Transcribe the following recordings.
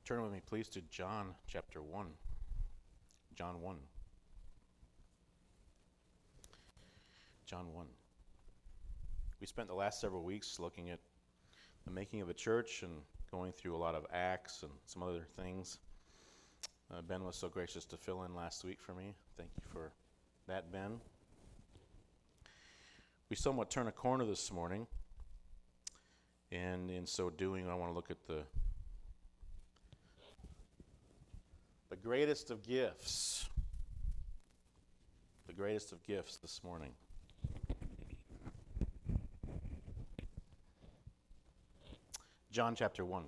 Turn with me, please, to John chapter 1. John 1. John 1. We spent the last several weeks looking at the making of a church and going through a lot of Acts and some other things. Ben was so gracious to fill in last week for me. Thank you for that, Ben. We somewhat turn a corner this morning, and in so doing, I want to look at the greatest of gifts. The greatest of gifts this morning. John chapter 1.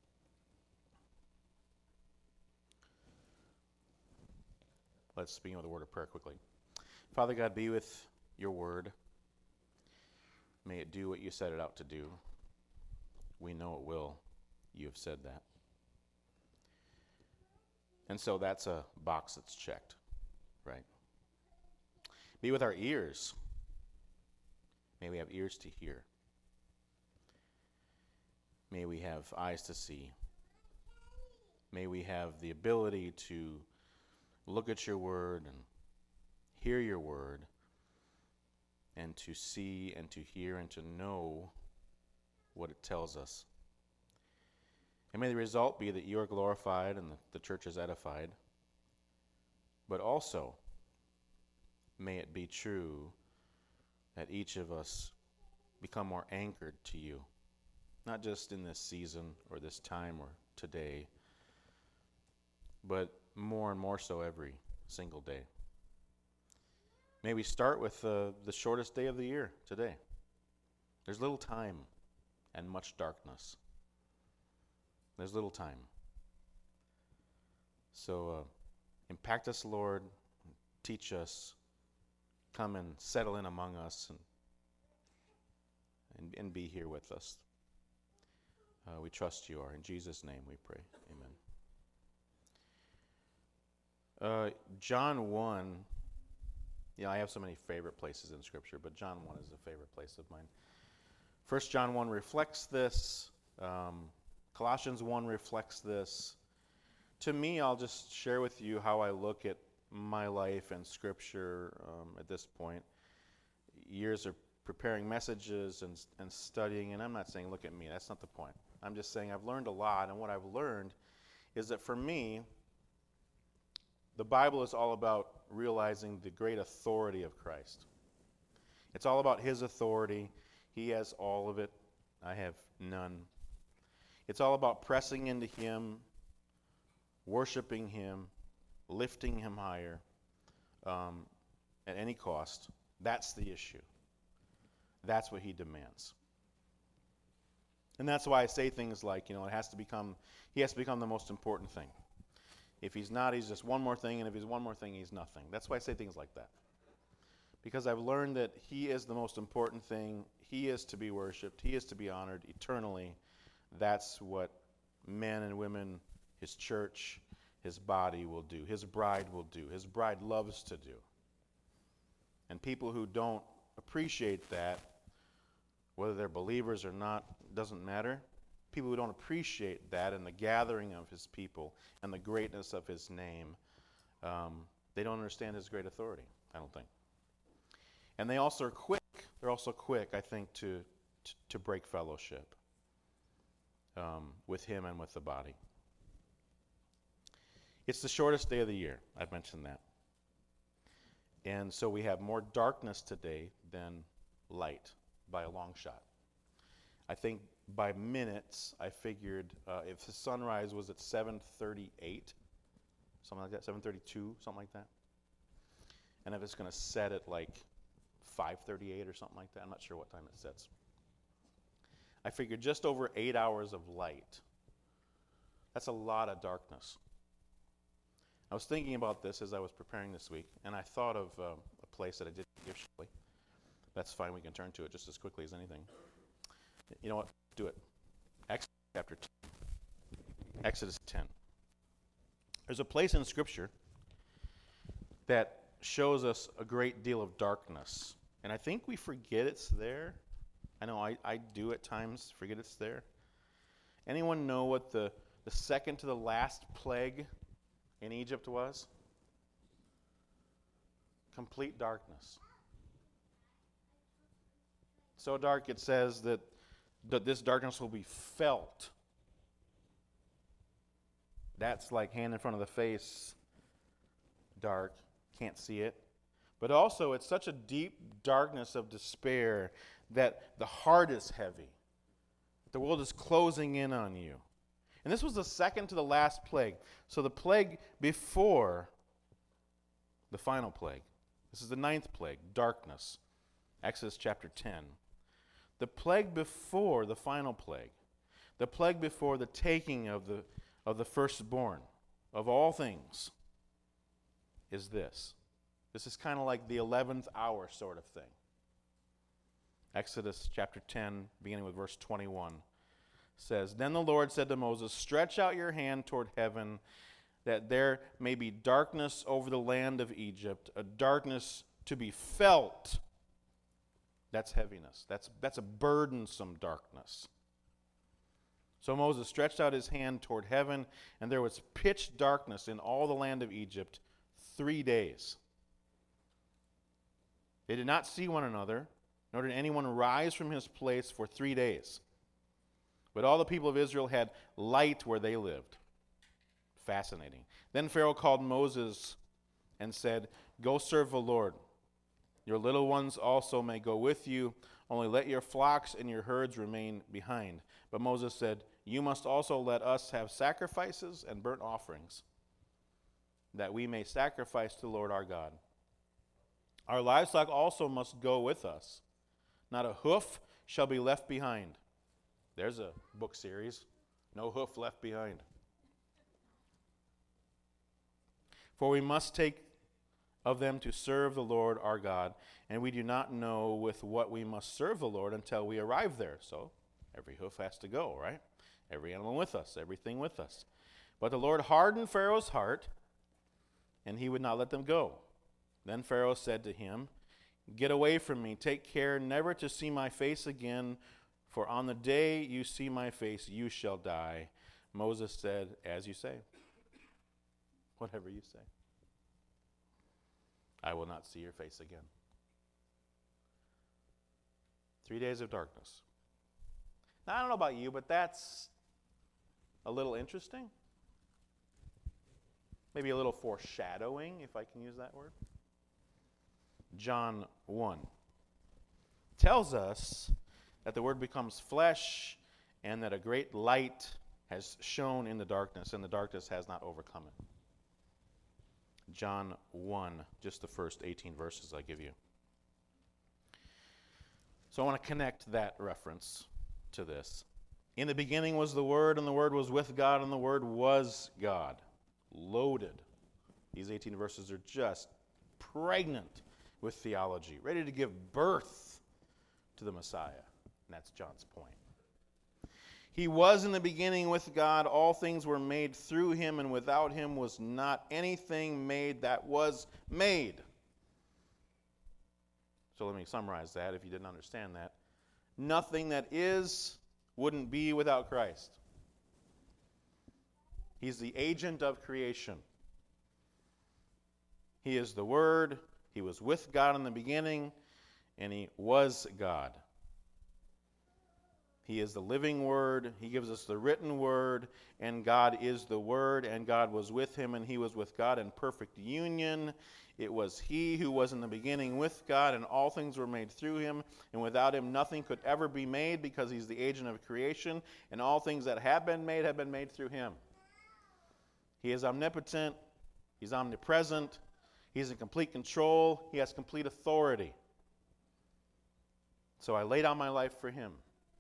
Let's begin with a word of prayer quickly. Father God, be with your word. May it do what you set it out to do. We know it will. You have said that. And so that's a box that's checked, right? Be with our ears. May we have ears to hear. May we have eyes to see. May we have the ability to look at your word and hear your word and to see and to hear and to know what it tells us. And may the result be that you are glorified and the church is edified. But also, may it be true that each of us become more anchored to you. Not just in this season or this time or today, but more and more so every single day. May we start with the shortest day of the year, today. There's little time and much darkness. There's little time. So impact us, Lord. Teach us. Come and settle in among us and be here with us. We trust you are. In Jesus' name we pray. Amen. John 1, I have so many favorite places in Scripture, but John 1 is a favorite place of mine. 1 John 1 reflects this. Colossians 1 reflects this. To me, I'll just share with you how I look at my life and Scripture at this point. Years of preparing messages and studying, and I'm not saying look at me. That's not the point. I'm just saying I've learned a lot, and what I've learned is that for me, the Bible is all about realizing the great authority of Christ. It's all about his authority. He has all of it. I have none. It's all about pressing into him, worshiping him, lifting him higher at any cost. That's the issue. That's what he demands. And that's why I say things like, he has to become the most important thing. If he's not, he's just one more thing, and if he's one more thing, he's nothing. That's why I say things like that. Because I've learned that he is the most important thing. He is to be worshipped. He is to be honored eternally. That's what men and women, his church, his body will do. His bride will do. His bride loves to do. And people who don't appreciate that, whether they're believers or not, doesn't matter. People who don't appreciate that and the gathering of his people and the greatness of his name, they don't understand his great authority, I don't think. And they also are quick. They're also quick, I think, to break fellowship with him and with the body. It's the shortest day of the year. I've mentioned that. And so we have more darkness today than light by a long shot. I think by minutes, I figured if the sunrise was at 7:38, something like that, 7:32, something like that, and if it's going to set at like 5:38 or something like that, I'm not sure what time it sets. I figured just over 8 hours of light. That's a lot of darkness. I was thinking about this as I was preparing this week, and I thought of a place that I did give Shelley. That's fine, we can turn to it just as quickly as anything. You know what? Do it. Exodus chapter 10. Exodus 10. There's a place in Scripture that shows us a great deal of darkness. And I think we forget it's there. I know I do at times forget it's there. Anyone know what the the second to the last plague in Egypt was? Complete darkness. So dark it says that this darkness will be felt. That's like hand in front of the face, dark, can't see it. But also it's such a deep darkness of despair that the heart is heavy. The world is closing in on you. And this was the second to the last plague. So the plague before the final plague. This is the 9th plague, darkness. Exodus chapter 10. The plague before the final plague. The plague before the taking of the firstborn of all things is this. This is kind of like the 11th hour sort of thing. Exodus chapter 10, beginning with verse 21, says, Then the Lord said to Moses, Stretch out your hand toward heaven, that there may be darkness over the land of Egypt, a darkness to be felt. That's heaviness. That's a burdensome darkness. So Moses stretched out his hand toward heaven, and there was pitch darkness in all the land of Egypt 3 days. They did not see one another, nor did anyone rise from his place for 3 days. But all the people of Israel had light where they lived. Fascinating. Then Pharaoh called Moses and said, Go serve the Lord. Your little ones also may go with you, only let your flocks and your herds remain behind. But Moses said, You must also let us have sacrifices and burnt offerings, that we may sacrifice to the Lord our God. Our livestock also must go with us. Not a hoof shall be left behind. There's a book series. No hoof left behind. For we must take of them to serve the Lord our God, and we do not know with what we must serve the Lord until we arrive there. So every hoof has to go, right? Every animal with us, everything with us. But the Lord hardened Pharaoh's heart, and he would not let them go. Then Pharaoh said to him, Get away from me, take care never to see my face again, for on the day you see my face, you shall die. Moses said, As you say. Whatever you say. I will not see your face again. 3 days of darkness. Now, I don't know about you, but that's a little interesting. Maybe a little foreshadowing, if I can use that word. John 1 tells us that the Word becomes flesh and that a great light has shone in the darkness, and the darkness has not overcome it. John 1, just the first 18 verses I give you. So I want to connect that reference to this. In the beginning was the Word, and the Word was with God, and the Word was God. Loaded. These 18 verses are just pregnant with theology, ready to give birth to the Messiah. And that's John's point. He was in the beginning with God. All things were made through him, and without him was not anything made that was made. So let me summarize that if you didn't understand that. Nothing that is wouldn't be without Christ. He's the agent of creation. He is the Word. He was with God in the beginning, and he was God. He is the living Word. He gives us the written Word, and God is the Word, and God was with him, and he was with God in perfect union. It was he who was in the beginning with God, and all things were made through him, and without him nothing could ever be made, because he's the agent of creation, and all things that have been made through him. He is omnipotent. He's omnipresent. He's in complete control. He has complete authority. So I lay down my life for him.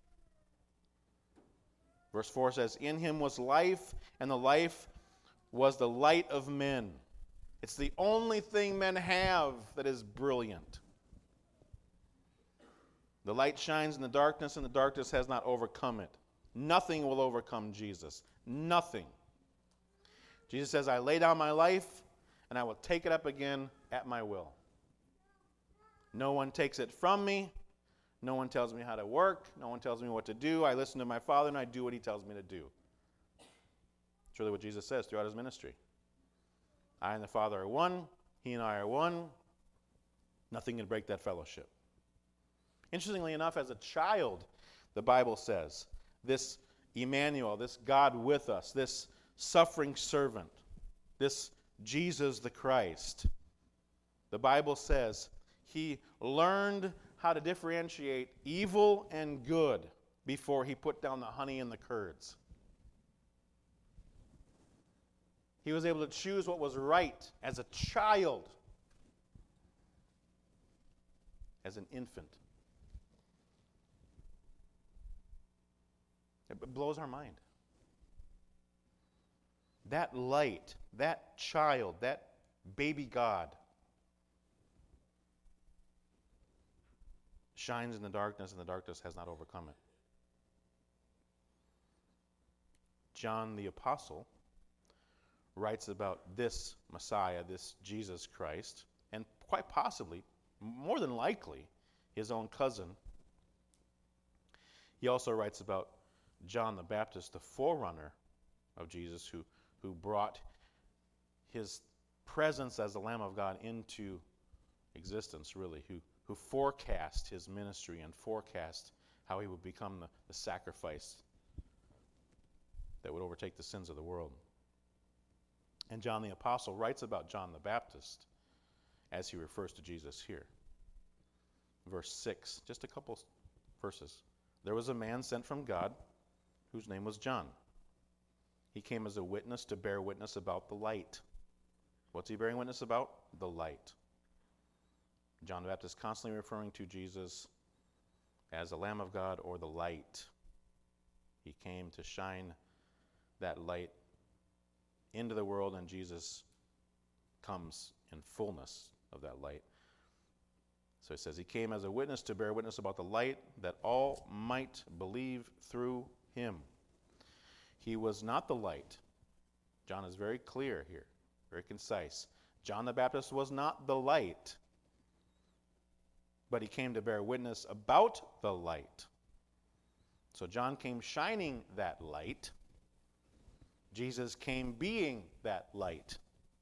Verse 4 says, In him was life, and the life was the light of men. It's the only thing men have that is brilliant. The light shines in the darkness, and the darkness has not overcome it. Nothing will overcome Jesus. Nothing. Jesus says, I lay down my life, and I will take it up again at my will. No one takes it from me. No one tells me how to work. No one tells me what to do. I listen to my Father, and I do what he tells me to do. It's really what Jesus says throughout his ministry. I and the Father are one. He and I are one. Nothing can break that fellowship. Interestingly enough, as a child, the Bible says, this Emmanuel, this God with us, this suffering servant, this Jesus the Christ, the Bible says he learned how to differentiate evil and good before he put down the honey and the curds. He was able to choose what was right as a child, as an infant. It blows our mind. That light, that child, that baby God shines in the darkness, and the darkness has not overcome it. John the Apostle writes about this Messiah, this Jesus Christ, and quite possibly, more than likely, his own cousin. He also writes about John the Baptist, the forerunner of Jesus, who brought his presence as the Lamb of God into existence, really, who forecast his ministry and forecast how he would become the sacrifice that would overtake the sins of the world. And John the Apostle writes about John the Baptist as he refers to Jesus here. Verse 6, just a couple verses. There was a man sent from God whose name was John. He came as a witness to bear witness about the light. What's he bearing witness about? The light. John the Baptist constantly referring to Jesus as the Lamb of God or the light. He came to shine that light into the world, and Jesus comes in fullness of that light. So he says, he came as a witness to bear witness about the light, that all might believe through him. He was not the light. John is very clear here, very concise. John the Baptist was not the light, but he came to bear witness about the light. So John came shining that light. Jesus came being that light.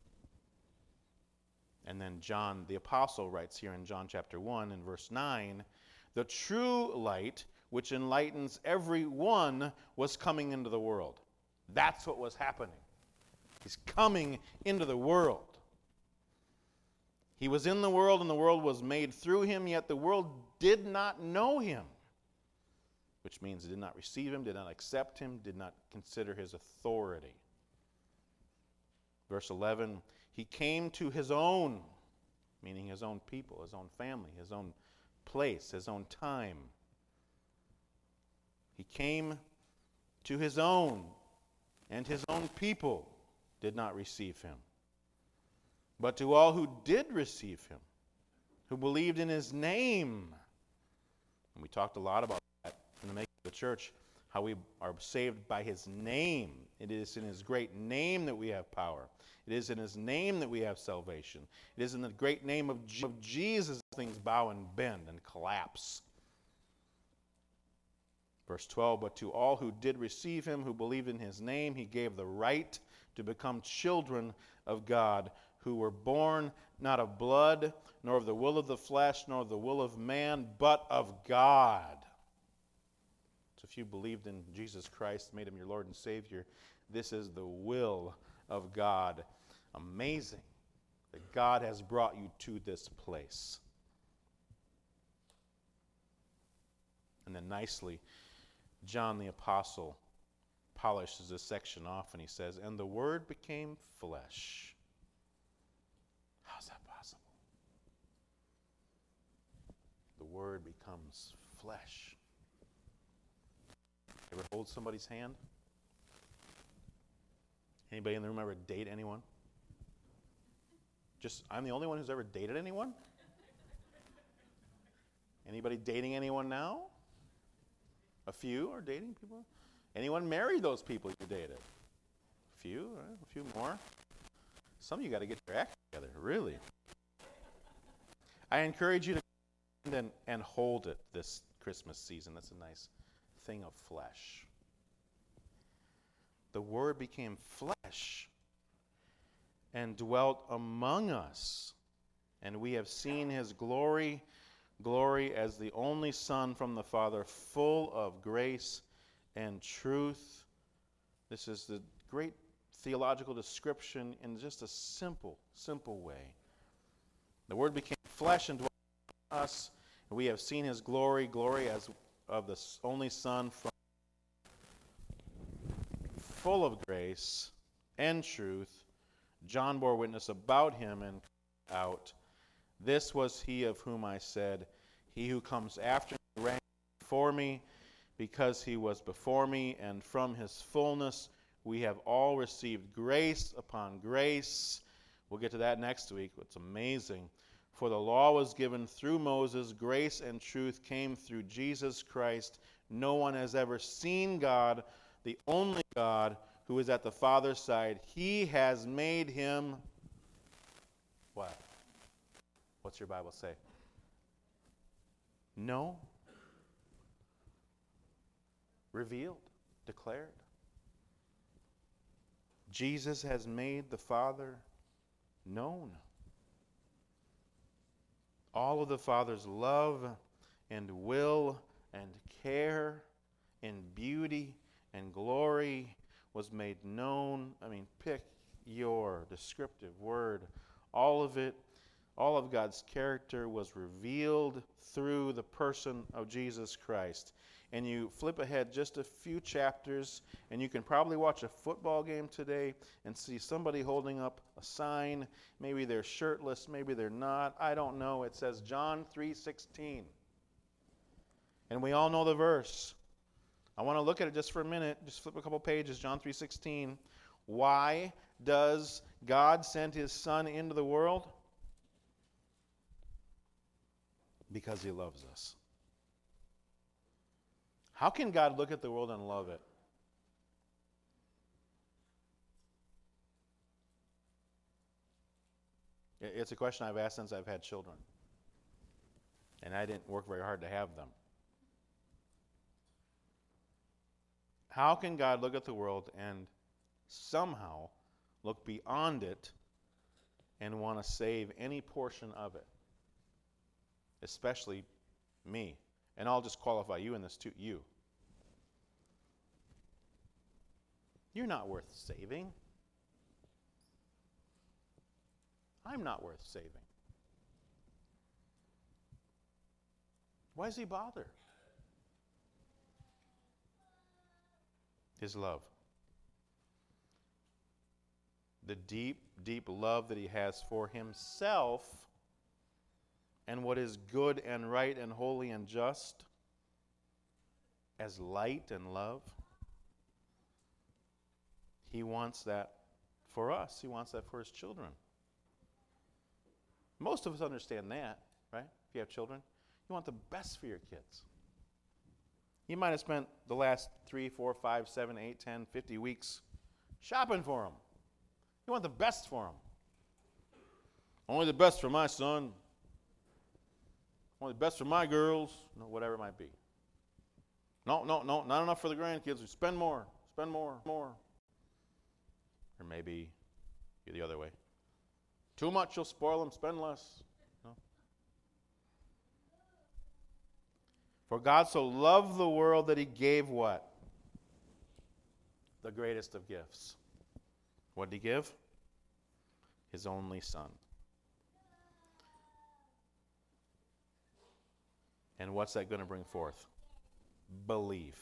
And then John the Apostle writes here in John chapter 1 and verse 9, the true light which enlightens every one was coming into the world. That's what was happening. He's coming into the world. He was in the world, and the world was made through him, yet the world did not know him. Which means it did not receive him, did not accept him, did not consider his authority. Verse 11, he came to his own, meaning his own people, his own family, his own place, his own time. He came to his own, and his own people did not receive him. But to all who did receive him, who believed in his name, and we talked a lot about that in the making of the church, how we are saved by his name. It is in his great name that we have power. It is in his name that we have salvation. It is in the great name of Jesus things bow and bend and collapse. Verse 12, but to all who did receive him, who believed in his name, he gave the right to become children of God, who were born not of blood, nor of the will of the flesh, nor of the will of man, but of God. So if you believed in Jesus Christ, made him your Lord and Savior, this is the will of God. Amazing that God has brought you to this place. And then nicely, John the Apostle polishes this section off and he says, and the Word became flesh. How's that possible? The Word becomes flesh. Ever hold somebody's hand? Anybody in the room ever date anyone? Just, I'm the only one who's ever dated anyone? Anybody dating anyone now? A few are dating people? Anyone marry those people you dated? A few, right? A few more. Some of you got to get your act together, really. I encourage you to and hold it this Christmas season. That's a nice thing of flesh. The Word became flesh and dwelt among us. And we have seen his glory, glory as the only Son from the Father, full of grace and truth. This is the great theological description in just a simple, simple way. The Word became flesh and dwelt among us, and we have seen his glory, glory as of the only Son, from full of grace and truth. John bore witness about him and out, "This was he of whom I said, he who comes after me ranks before me, because he was before me, and from his fullness we have all received grace upon grace." We'll get to that next week. It's amazing. "For the law was given through Moses, grace and truth came through Jesus Christ. No one has ever seen God, the only God, who is at the Father's side. He has made him," what? What's your Bible say? No. Revealed, declared. Jesus has made the Father known. All of the Father's love and will and care and beauty and glory was made known. Pick your descriptive word. All of it, all of God's character was revealed through the person of Jesus Christ. And you flip ahead just a few chapters, and you can probably watch a football game today and see somebody holding up a sign. Maybe they're shirtless, maybe they're not. I don't know. It says John 3:16. And we all know the verse. I want to look at it just for a minute. Just flip a couple pages. John 3:16. Why does God send his Son into the world? Because he loves us. How can God look at the world and love it? It's a question I've asked since I've had children. And I didn't work very hard to have them. How can God look at the world and somehow look beyond it and want to save any portion of it? Especially me. And I'll just qualify you in this too. You. You're not worth saving. I'm not worth saving. Why does he bother? His love. The deep, deep love that he has for himself and what is good and right and holy and just as light and love. He wants that for us. He wants that for his children. Most of us understand that, right? If you have children, you want the best for your kids. You might have spent the last 3, 4, 5, 7, 8, 10, 50 weeks shopping for them. You want the best for them. Only the best for my son. Only the best for my girls. Whatever it might be. No, not enough for the grandkids. Spend more. Or maybe you're the other way. Too much, you'll spoil them. Spend less. No. For God so loved the world that he gave what? The greatest of gifts. What did he give? His only Son. And what's that going to bring forth? Belief.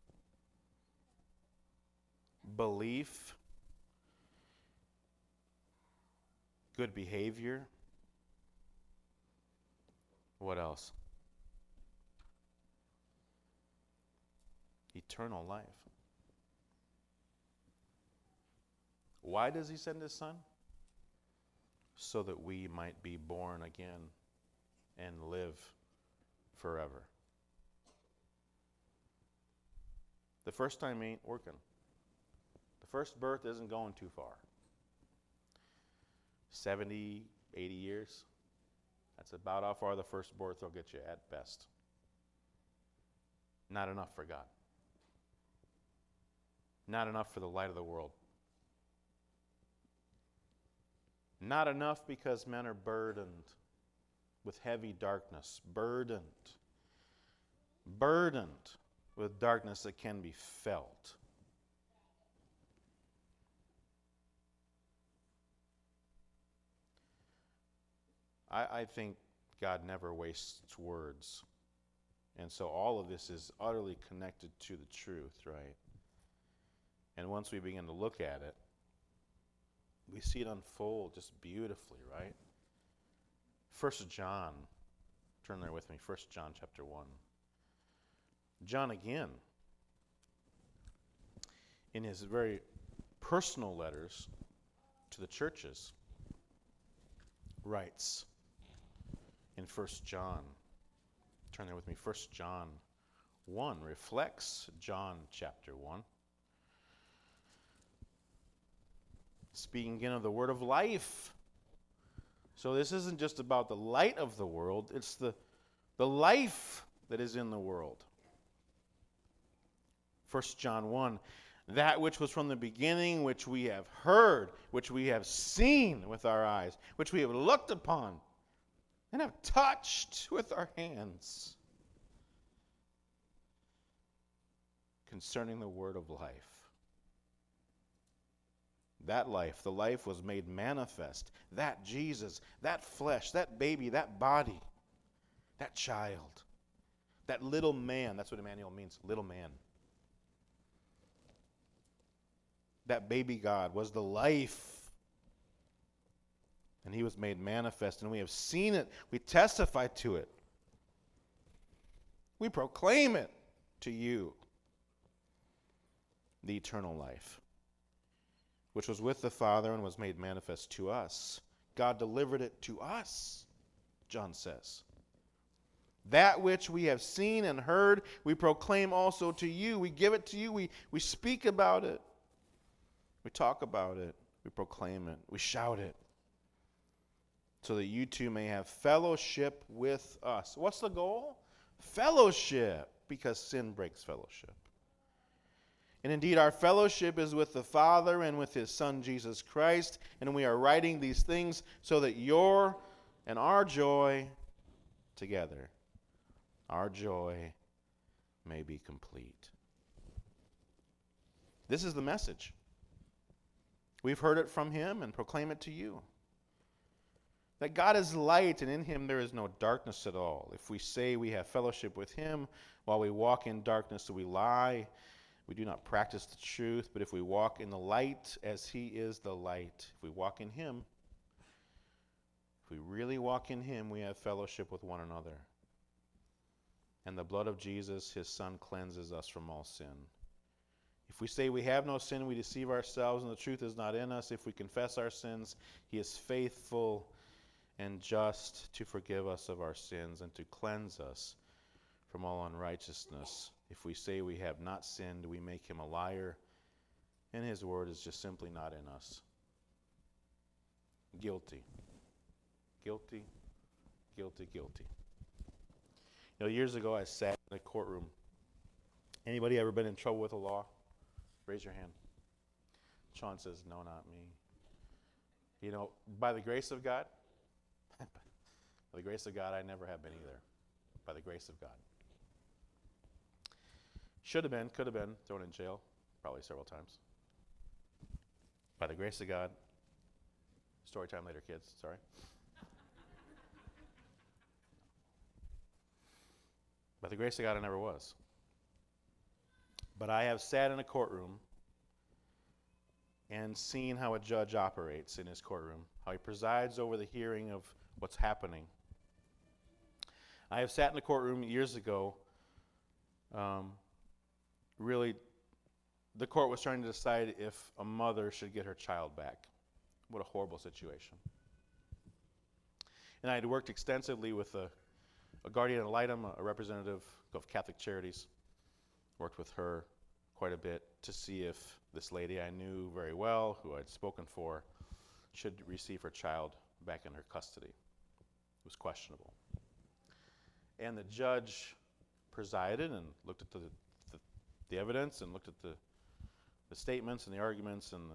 Belief. Good behavior. What else? Eternal life. Why does he send his Son? So that we might be born again and live forever. The first time ain't working. The first birth isn't going too far. 70, 80 years. That's about how far the first birth will get you at best. Not enough for God. Not enough for the light of the world. Not enough because men are burdened with heavy darkness, burdened with darkness that can be felt. I think God never wastes words. And so all of this is utterly connected to the truth, right? And once we begin to look at it, we see it unfold just beautifully, right? 1 John, turn there with me, 1 John chapter 1. John again, in his very personal letters to the churches, writes in 1 John, turn there with me, 1 John 1, reflects John chapter 1. Speaking again of the word of life. So this isn't just about the light of the world, it's the life that is in the world. 1 John 1, that which was from the beginning, which we have heard, which we have seen with our eyes, which we have looked upon and have touched with our hands, concerning the word of life. That life, the life was made manifest. That Jesus, that flesh, that baby, that body, that child, that little man, that's what Emmanuel means, little man. That baby God was the life. And he was made manifest, and we have seen it. We testify to it. We proclaim it to you. The eternal life, which was with the Father and was made manifest to us. God delivered it to us, John says. That which we have seen and heard, we proclaim also to you. We give it to you. We speak about it. We talk about it. We proclaim it. We shout it. So that you too may have fellowship with us. What's the goal? Fellowship, because sin breaks fellowship. And indeed, our fellowship is with the Father and with his Son, Jesus Christ. And we are writing these things so that your and our joy together, our joy may be complete. This is the message. We've heard it from him and proclaim it to you. That God is light, and in him there is no darkness at all. If we say we have fellowship with him while we walk in darkness, we lie. We do not practice the truth. But if we walk in the light as he is the light, if we walk in him, if we really walk in him, we have fellowship with one another. And the blood of Jesus, his Son, cleanses us from all sin. If we say we have no sin, we deceive ourselves, and the truth is not in us. If we confess our sins, he is faithful and just to forgive us of our sins and to cleanse us from all unrighteousness. If we say we have not sinned, we make him a liar, and his word is just simply not in us. Guilty. Guilty. Guilty. Guilty. You know, years ago I sat in a courtroom. Anybody ever been in trouble with the law? Raise your hand. Sean says, no, not me. You know, by the grace of God, by the grace of God, I never have been either. By the grace of God. Should have been, could have been thrown in jail, probably several times. By the grace of God. Story time later, kids, sorry. By the grace of God, I never was. But I have sat in a courtroom and seen how a judge operates in his courtroom, how he presides over the hearing of what's happening. I have sat in a courtroom years ago. Really, the court was trying to decide if a mother should get her child back. What a horrible situation. And I had worked extensively with a guardian ad litem, a representative of Catholic Charities. Worked with her quite a bit to see if this lady I knew very well, who I'd spoken for, should receive her child back in her custody. It was questionable. And the judge presided and looked at the evidence and looked at the statements and the arguments and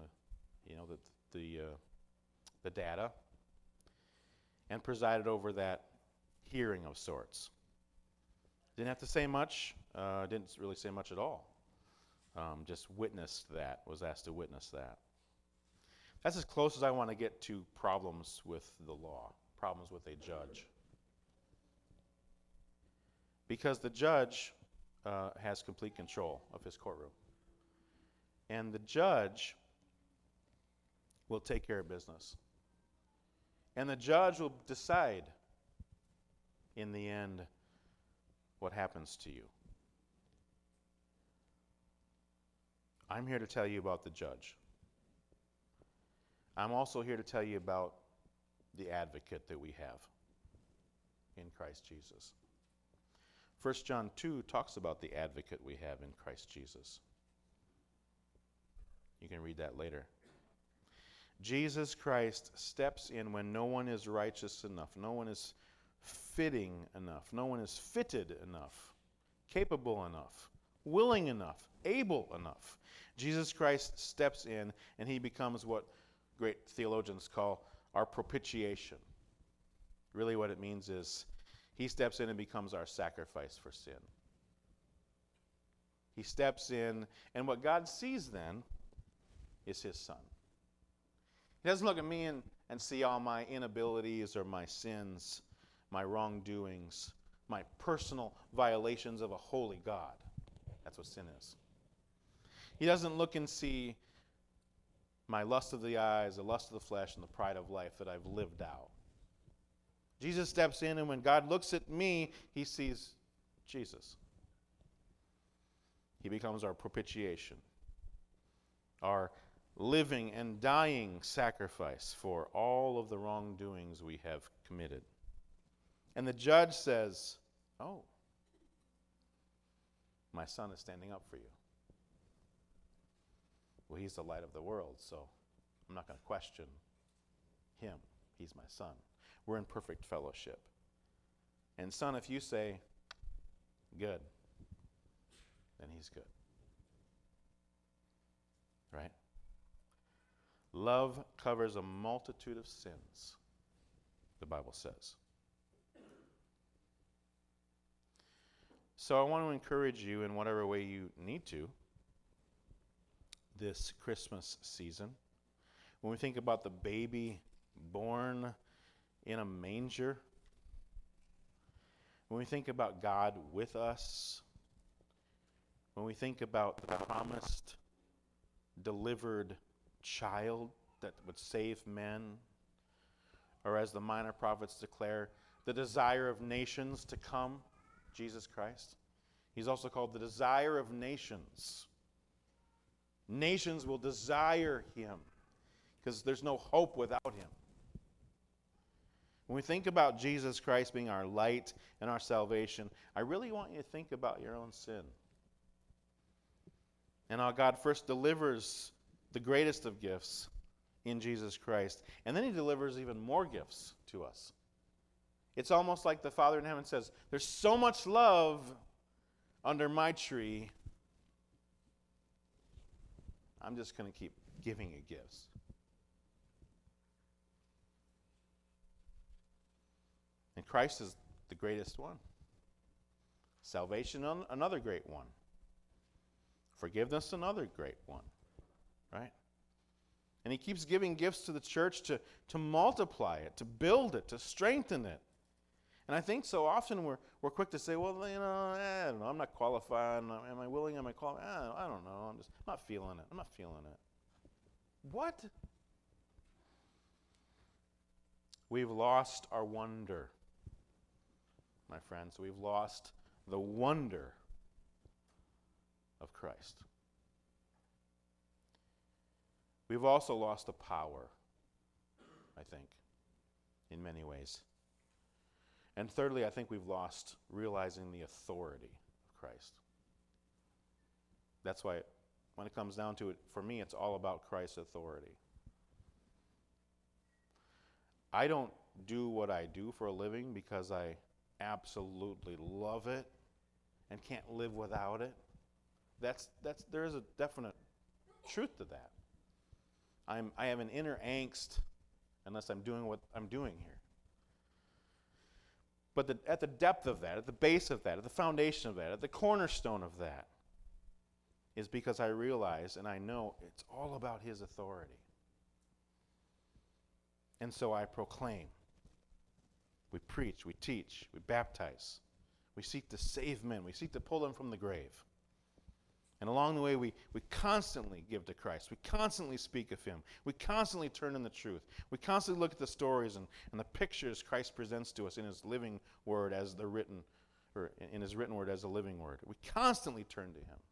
the data, and presided over that hearing of sorts. Didn't have to say much. Didn't really say much at all. Just witnessed that. Was asked to witness that. That's as close as I want to get to problems with the law, problems with a judge. Because the judge has complete control of his courtroom. And the judge will take care of business. And the judge will decide in the end what happens to you. I'm here to tell you about the judge. I'm also here to tell you about the advocate that we have in Christ Jesus. 1 John 2 talks about the advocate we have in Christ Jesus. You can read that later. Jesus Christ steps in when no one is righteous enough, no one is fitting enough, no one is fitted enough, capable enough, willing enough, able enough. Jesus Christ steps in and he becomes what great theologians call our propitiation. Really what it means is he steps in and becomes our sacrifice for sin. He steps in, and what God sees then is his Son. He doesn't look at me and see all my inabilities or my sins, my wrongdoings, my personal violations of a holy God. That's what sin is. He doesn't look and see my lust of the eyes, the lust of the flesh, and the pride of life that I've lived out. Jesus steps in, and when God looks at me, he sees Jesus. He becomes our propitiation, our living and dying sacrifice for all of the wrongdoings we have committed. And the judge says, "Oh, my Son is standing up for you." Well, he's the light of the world, so I'm not going to question him. He's my Son. We're in perfect fellowship. And son, if you say, good, then he's good. Right? Love covers a multitude of sins, the Bible says. So I want to encourage you in whatever way you need to this Christmas season. When we think about the baby born in a manger, when we think about God with us, when we think about the promised, delivered child that would save men, or as the minor prophets declare, the desire of nations to come, Jesus Christ. He's also called the desire of nations. Nations will desire him because there's no hope without him. When we think about Jesus Christ being our light and our salvation, I really want you to think about your own sin. And how God first delivers the greatest of gifts in Jesus Christ, and then he delivers even more gifts to us. It's almost like the Father in heaven says, there's so much love under my tree, I'm just going to keep giving you gifts. And Christ is the greatest one. Salvation, another great one. Forgiveness, another great one. Right? And he keeps giving gifts to the church to multiply it, to build it, to strengthen it. And I think so often we're quick to say, well, I don't know, I'm not qualified. Am I willing? Am I qualified? I don't know. I'm not feeling it. I'm not feeling it. What? We've lost our wonder, my friends. We've lost the wonder of Christ. We've also lost the power, I think, in many ways. And thirdly, I think we've lost realizing the authority of Christ. That's why, when it comes down to it, for me, it's all about Christ's authority. I don't do what I do for a living because I absolutely love it and can't live without it. There is a definite truth to that. I have an inner angst unless I'm doing what I'm doing here. But at the depth of that, at the base of that, at the foundation of that, at the cornerstone of that, is because I realize and I know it's all about His authority. And so I proclaim. We preach, we teach, we baptize. We seek to save men. We seek to pull them from the grave. And along the way, we constantly give to Christ. We constantly speak of Him. We constantly turn in the truth. We constantly look at the stories and the pictures Christ presents to us in His living word as the written, or in His written word as the living word. We constantly turn to Him,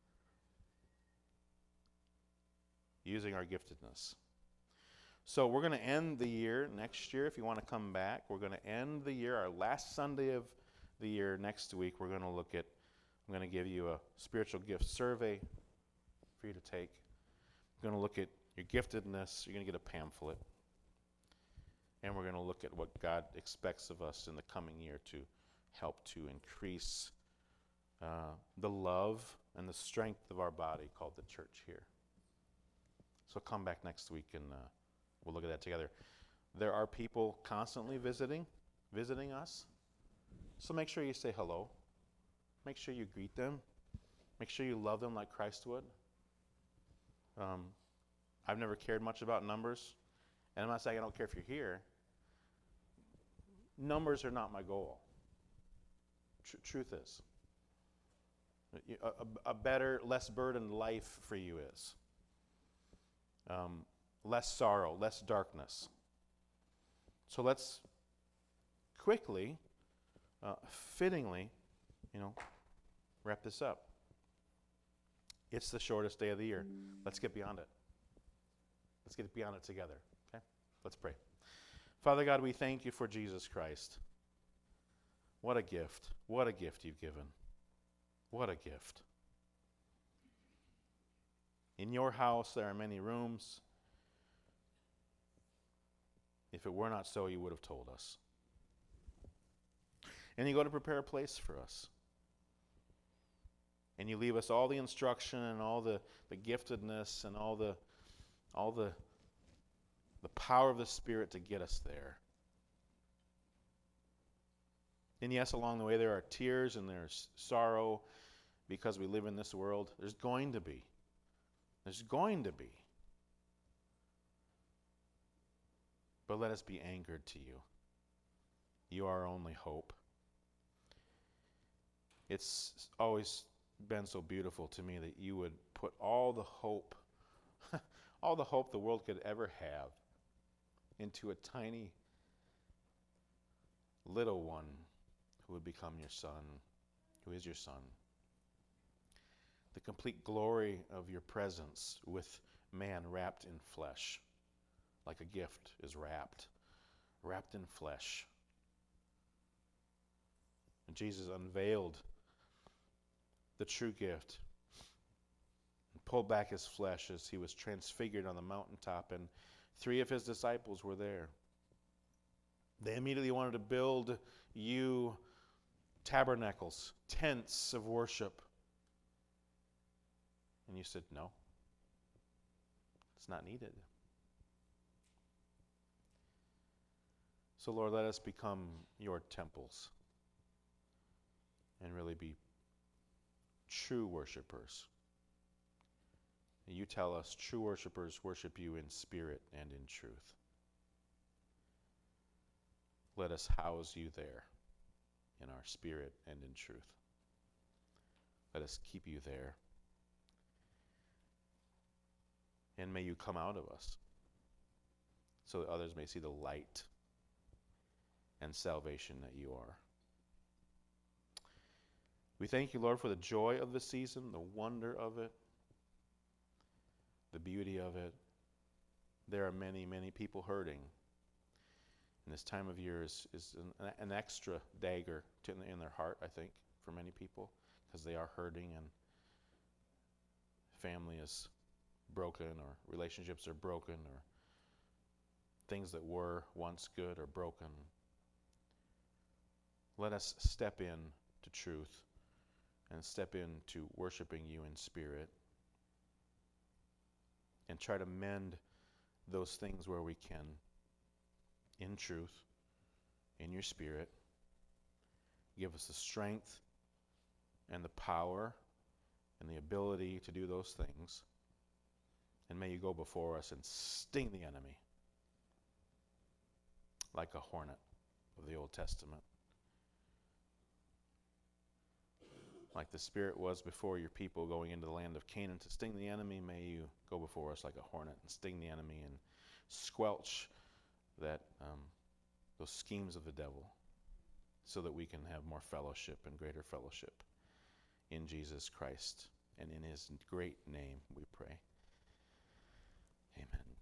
using our giftedness. So we're going to end the year next year. If you want to come back, we're going to end the year, our last Sunday of the year next week. We're going to look at, I'm going to give you a spiritual gift survey for you to take. We're going to look at your giftedness. You're going to get a pamphlet. And we're going to look at what God expects of us in the coming year to help to increase the love and the strength of our body called the church here. So come back next week and we'll look at that together. There are people constantly visiting us. So make sure you say hello. Make sure you greet them. Make sure you love them like Christ would. I've never cared much about numbers. And I'm not saying I don't care if you're here. Numbers are not my goal. Truth is. A better, less burdened life for you is. Less sorrow, less darkness. So let's quickly, fittingly, wrap this up. It's the shortest day of the year. Let's get beyond it. Let's get beyond it together. Okay? Let's pray. Father God, we thank you for Jesus Christ. What a gift. What a gift you've given. What a gift. In your house there are many rooms. If it were not so, you would have told us. And you go to prepare a place for us. And you leave us all the instruction and all the giftedness and all the power of the Spirit to get us there. And yes, along the way there are tears and there's sorrow because we live in this world. There's going to be. There's going to be. But let us be anchored to you. You are our only hope. It's always been so beautiful to me that you would put all the hope the world could ever have into a tiny little one who would become your son, who is your son. The complete glory of your presence with man wrapped in flesh, like a gift is wrapped in flesh. And Jesus unveiled the true gift and pulled back his flesh as he was transfigured on the mountaintop, and 3 of his disciples were there. They immediately wanted to build you tabernacles, tents of worship. And you said, no, it's not needed. So Lord, let us become your temples and really be true worshipers. You tell us true worshipers worship you in spirit and in truth. Let us house you there in our spirit and in truth. Let us keep you there. And may you come out of us so that others may see the light and salvation that you are. We thank you, Lord, for the joy of the season, the wonder of it, the beauty of it. There are many, many people hurting. And this time of year is an extra dagger in their heart, I think, for many people, because they are hurting and family is broken or relationships are broken or things that were once good are broken. Let us step in to truth and step into worshiping you in spirit. and try to mend those things where we can, in truth, in your Spirit. Give us the strength and the power and the ability to do those things. And may you go before us and sting the enemy like a hornet of the Old Testament. Like the Spirit was before your people going into the land of Canaan to sting the enemy, may you go before us like a hornet and sting the enemy and squelch those schemes of the devil, so that we can have more fellowship and greater fellowship in Jesus Christ. And in his great name we pray. Amen.